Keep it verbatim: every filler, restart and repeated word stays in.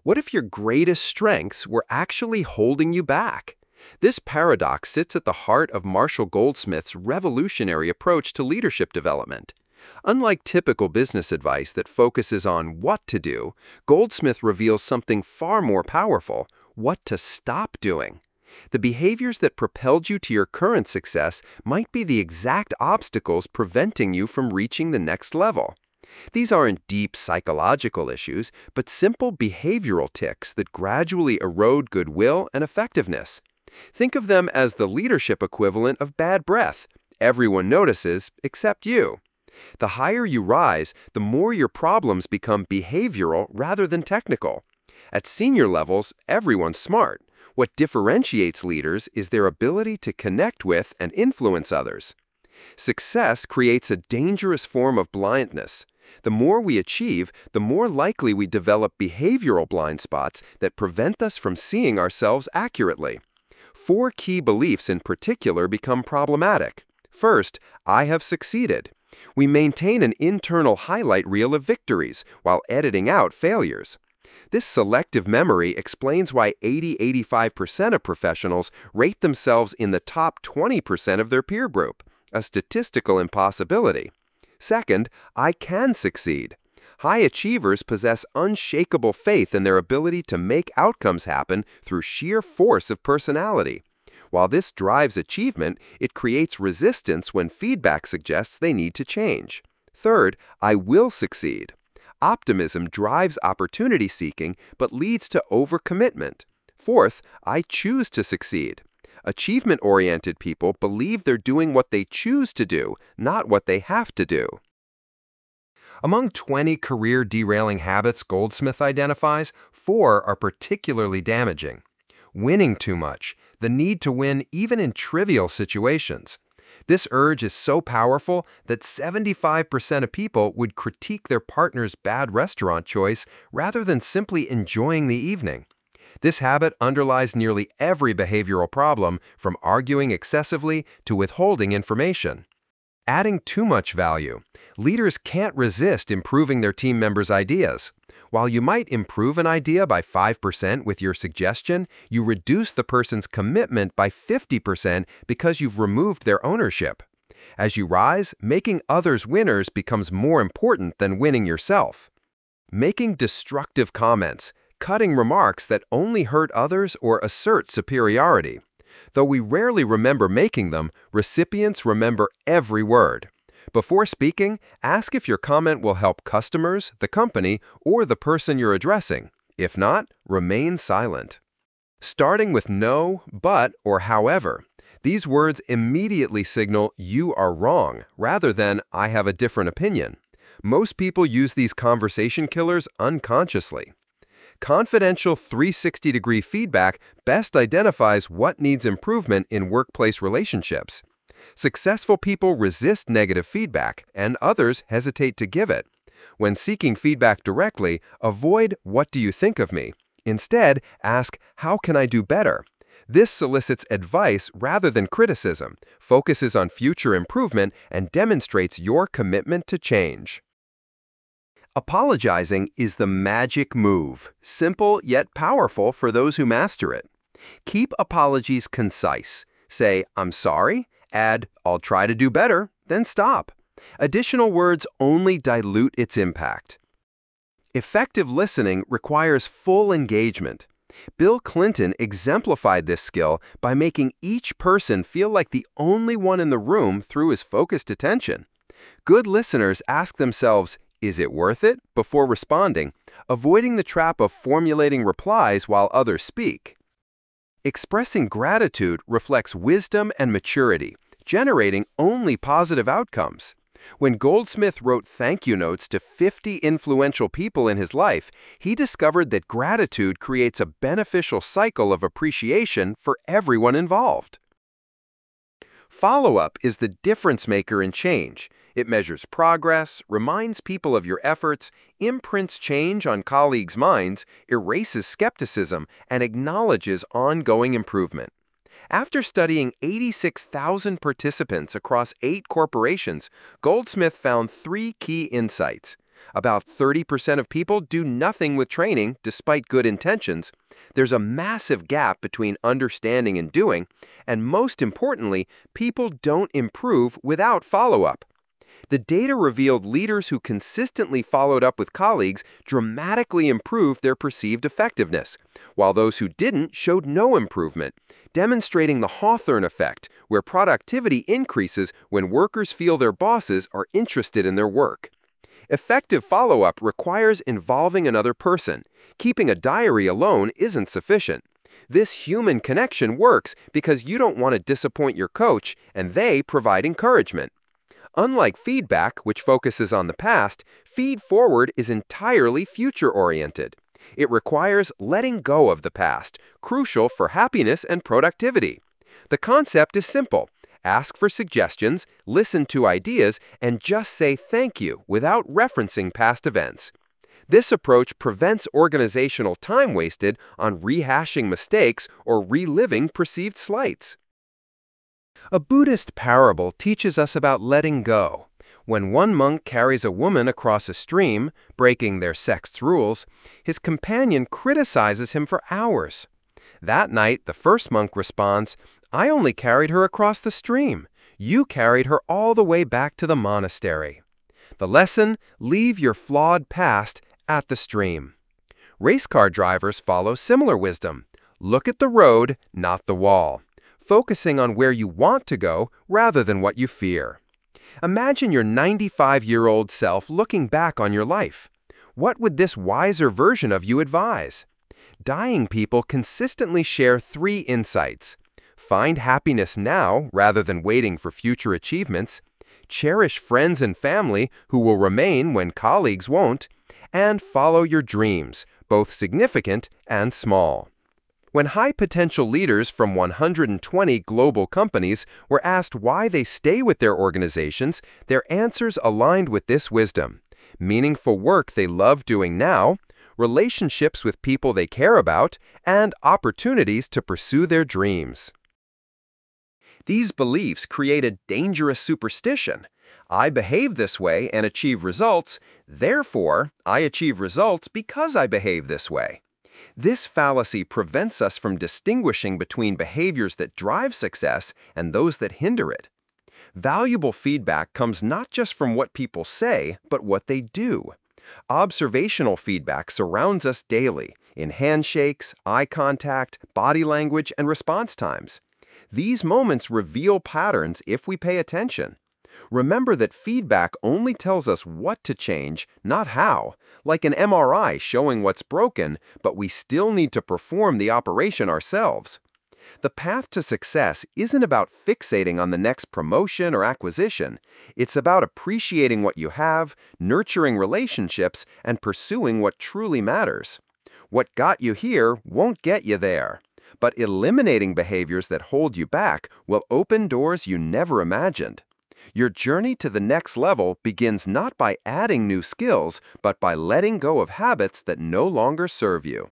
What if your greatest strengths were actually holding you back? This paradox sits at the heart of Marshall Goldsmith's revolutionary approach to leadership development. Unlike typical business advice that focuses on what to do, Goldsmith reveals something far more powerful: what to stop doing. The behaviors that propelled you to your current success might be the exact obstacles preventing you from reaching the next level. These aren't deep psychological issues, but simple behavioral tics that gradually erode goodwill and effectiveness. Think of them as the leadership equivalent of bad breath. Everyone notices, except you. The higher you rise, the more your problems become behavioral rather than technical. At senior levels, everyone's smart. What differentiates leaders is their ability to connect with and influence others. Success creates a dangerous form of blindness. The more we achieve, the more likely we develop behavioral blind spots that prevent us from seeing ourselves accurately. Four key beliefs in particular become problematic. First, I have succeeded. We maintain an internal highlight reel of victories while editing out failures. This selective memory explains why eighty to eighty-five percent of professionals rate themselves in the top twenty percent of their peer group, a statistical impossibility. Second, I can succeed. High achievers possess unshakable faith in their ability to make outcomes happen through sheer force of personality. While this drives achievement, it creates resistance when feedback suggests they need to change. Third, I will succeed. Optimism drives opportunity seeking but leads to overcommitment. Fourth, I choose to succeed. Achievement-oriented people believe they're doing what they choose to do, not what they have to do. Among twenty career derailing habits Goldsmith identifies, four are particularly damaging. Winning too much, the need to win even in trivial situations. This urge is so powerful that seventy-five percent of people would critique their partner's bad restaurant choice rather than simply enjoying the evening. This habit underlies nearly every behavioral problem, from arguing excessively to withholding information. Adding too much value. Leaders can't resist improving their team members' ideas. While you might improve an idea by five percent with your suggestion, you reduce the person's commitment by fifty percent because you've removed their ownership. As you rise, making others winners becomes more important than winning yourself. Making destructive comments. Cutting remarks that only hurt others or assert superiority. Though we rarely remember making them, recipients remember every word. Before speaking, ask if your comment will help customers, the company, or the person you're addressing. If not, remain silent. Starting with no, but, or however. These words immediately signal you are wrong, rather than I have a different opinion. Most people use these conversation killers unconsciously. Confidential three hundred sixty degree feedback best identifies what needs improvement in workplace relationships. Successful people resist negative feedback, and others hesitate to give it. When seeking feedback directly, avoid "What do you think of me?" Instead, ask "How can I do better?" This solicits advice rather than criticism, focuses on future improvement, and demonstrates your commitment to change. Apologizing is the magic move, simple yet powerful for those who master it. Keep apologies concise. Say, I'm sorry, add, I'll try to do better, then stop. Additional words only dilute its impact. Effective listening requires full engagement. Bill Clinton exemplified this skill by making each person feel like the only one in the room through his focused attention. Good listeners ask themselves, is it worth it? Before responding, avoiding the trap of formulating replies while others speak. Expressing gratitude reflects wisdom and maturity, generating only positive outcomes. When Goldsmith wrote thank you notes to fifty influential people in his life, he discovered that gratitude creates a beneficial cycle of appreciation for everyone involved. Follow-up is the difference maker in change. It measures progress, reminds people of your efforts, imprints change on colleagues' minds, erases skepticism, and acknowledges ongoing improvement. After studying eighty-six thousand participants across eight corporations, Goldsmith found three key insights. About thirty percent of people do nothing with training despite good intentions. There's a massive gap between understanding and doing, and most importantly, people don't improve without follow-up. The data revealed leaders who consistently followed up with colleagues dramatically improved their perceived effectiveness, while those who didn't showed no improvement, demonstrating the Hawthorne effect, where productivity increases when workers feel their bosses are interested in their work. Effective follow-up requires involving another person. Keeping a diary alone isn't sufficient. This human connection works because you don't want to disappoint your coach, and they provide encouragement. Unlike feedback, which focuses on the past, feed forward is entirely future-oriented. It requires letting go of the past, crucial for happiness and productivity. The concept is simple. Ask for suggestions, listen to ideas, and just say thank you without referencing past events. This approach prevents organizational time wasted on rehashing mistakes or reliving perceived slights. A Buddhist parable teaches us about letting go. When one monk carries a woman across a stream, breaking their sect's rules, his companion criticizes him for hours. That night, the first monk responds, "I only carried her across the stream. You carried her all the way back to the monastery." The lesson: leave your flawed past at the stream. Race car drivers follow similar wisdom. Look at the road, not the wall, focusing on where you want to go rather than what you fear. Imagine your ninety-five-year-old self looking back on your life. What would this wiser version of you advise? Dying people consistently share three insights. Find happiness now rather than waiting for future achievements. Cherish friends and family who will remain when colleagues won't. And follow your dreams, both significant and small. When high-potential leaders from one hundred twenty global companies were asked why they stay with their organizations, their answers aligned with this wisdom: meaningful work they love doing now, relationships with people they care about, and opportunities to pursue their dreams. These beliefs create a dangerous superstition. I behave this way and achieve results, therefore, I achieve results because I behave this way. This fallacy prevents us from distinguishing between behaviors that drive success and those that hinder it. Valuable feedback comes not just from what people say, but what they do. Observational feedback surrounds us daily in handshakes, eye contact, body language, and response times. These moments reveal patterns if we pay attention. Remember that feedback only tells us what to change, not how, like an M R I showing what's broken, but we still need to perform the operation ourselves. The path to success isn't about fixating on the next promotion or acquisition. It's about appreciating what you have, nurturing relationships, and pursuing what truly matters. What got you here won't get you there, but eliminating behaviors that hold you back will open doors you never imagined. Your journey to the next level begins not by adding new skills, but by letting go of habits that no longer serve you.